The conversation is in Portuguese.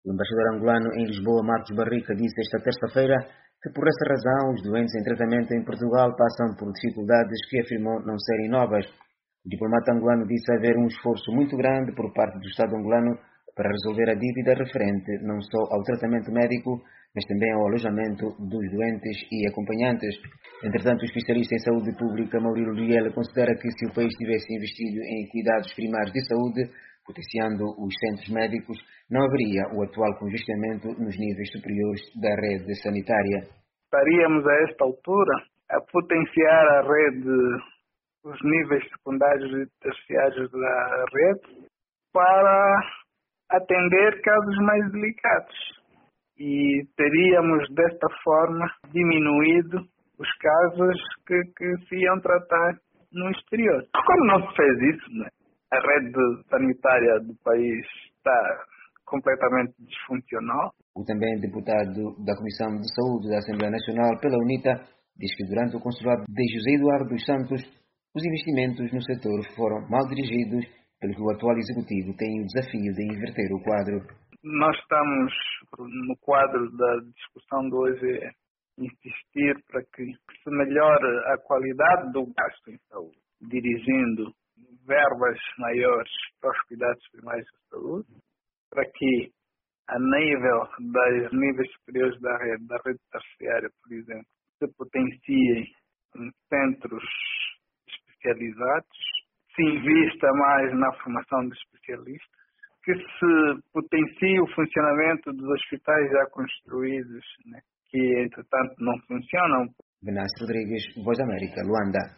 O embaixador angolano em Lisboa, Marcos Barrica, disse esta terça-feira que por essa razão os doentes em tratamento em Portugal passam por dificuldades que afirmou não serem novas. O diplomata angolano disse haver um esforço muito grande por parte do Estado angolano para resolver a dívida referente não só ao tratamento médico, mas também ao alojamento dos doentes e acompanhantes. Entretanto, o especialista em saúde pública, Maurílio Liela, considera que se o país tivesse investido em cuidados primários de saúde, potenciando os centros médicos, não haveria o atual congestionamento nos níveis superiores da rede sanitária. Estaríamos a esta altura a potenciar a rede, os níveis secundários e terciários da rede, para atender casos mais delicados. E teríamos, desta forma, diminuído os casos que se iam tratar no exterior. Como não se fez isso, né? A rede sanitária do país está completamente disfuncional. O também deputado da Comissão de Saúde da Assembleia Nacional pela UNITA diz que durante o consulado de José Eduardo dos Santos, os investimentos no setor foram mal dirigidos, pelo que o atual executivo tem o desafio de inverter o quadro. Nós estamos no quadro da discussão de hoje insistir para que se melhore a qualidade do gasto em saúde, dirigindo verbas maiores para os cuidados primários de saúde, para que a nível dos níveis superiores da rede terciária, por exemplo, se potenciem centros especializados, se invista mais na formação de especialistas, que se potencie o funcionamento dos hospitais já construídos, né, que entretanto não funcionam. Venâncio Rodrigues, Voz da América, Luanda.